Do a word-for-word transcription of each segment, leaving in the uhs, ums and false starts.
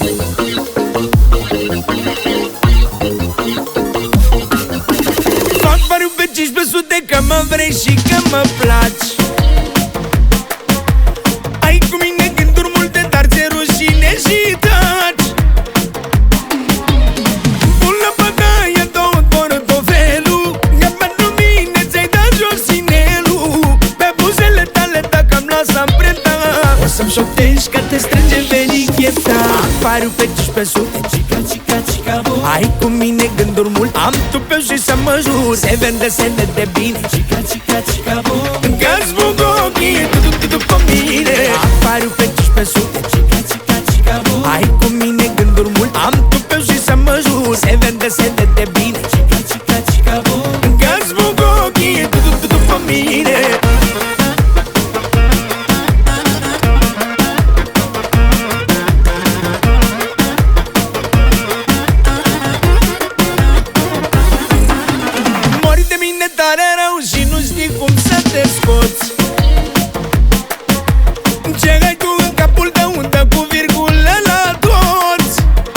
Fac pariu pe cincisprezece sute că mă vrei și că mă placi. Ai cu mine gânduri multe, dar ți-e rușine și taci. Bună bătaie, două portofelul, iar pentru mine ți-ai dat jos inelul. Pe buzele tale dacă am luat amprenta, o să-mi șoptești că te strânge venicheta. Pariu pe cincisprezece sute, cica, cica, cica, bo. Ai cu mine gânduri mult, am tupeu și să mă jur. Se vede, se vede bine, cica, cica, cica, bo. Încă-ți fug ochii, tu, tu, tu, după mine. Pariu pe cincisprezece sute, cica, cica, cica, bo. Ai cu mine gânduri mult, am tupeu și să mă jur. Se vede, se vede bine, cica, cica, cica, bo. Încă-ți fug ochii, tu, tu, tu, după mine. Tare rău și nu știi cum să te scoți. Ce ai tu în capul tău, dă cu virgulă la toți.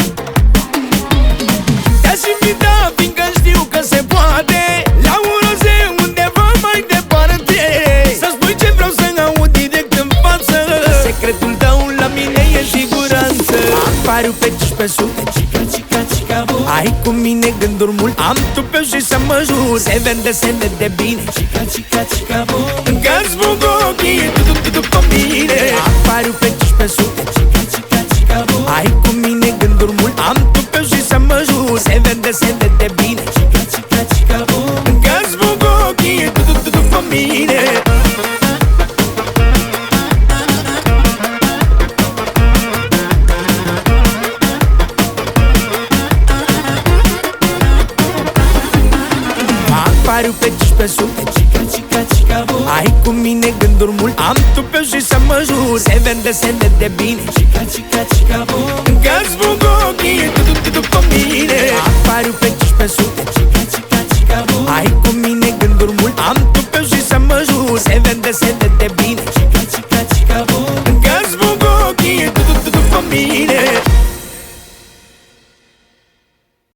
Te-aș invita, fiindcă știu că se poate, la un rozeu undeva mai departe. Să spui ce vreau să aud direct în față. Secretul tău la mine e siguranță. Pariu pe cincisprezece sute, cica, cica, cica, bo. Ai cu mine gânduri mult, am tupeu și să mă jur. Se vede, se vede bine, cica, cica, cica, bo. Încă-ți fug ochii, tu, tu, tu, după mine. Pariu pe cincisprezece sute, cica, cica, cica, bo. Ai cu mine gânduri mult, am tupeu și să mă jur. Se vede, se vede bine, cica, cica, cica, bo. Încă-ți fug ochii, tu, tu, tu, după mine. Pariu pe cincisprezece sute, cica, cica, cica, bo. Ai cu mine gânduri mult, am tupeu și să mă jur. Se vede, se vede bine, cica, cica, cica, bo. Încă-ți fug ochii, tu, tu, tu, după mine. Pariu pe cincisprezece sute, cica, cica, cica, bo. Ai cu mine gânduri mult, am tupeu și să mă jur. Se vede, se vede bine.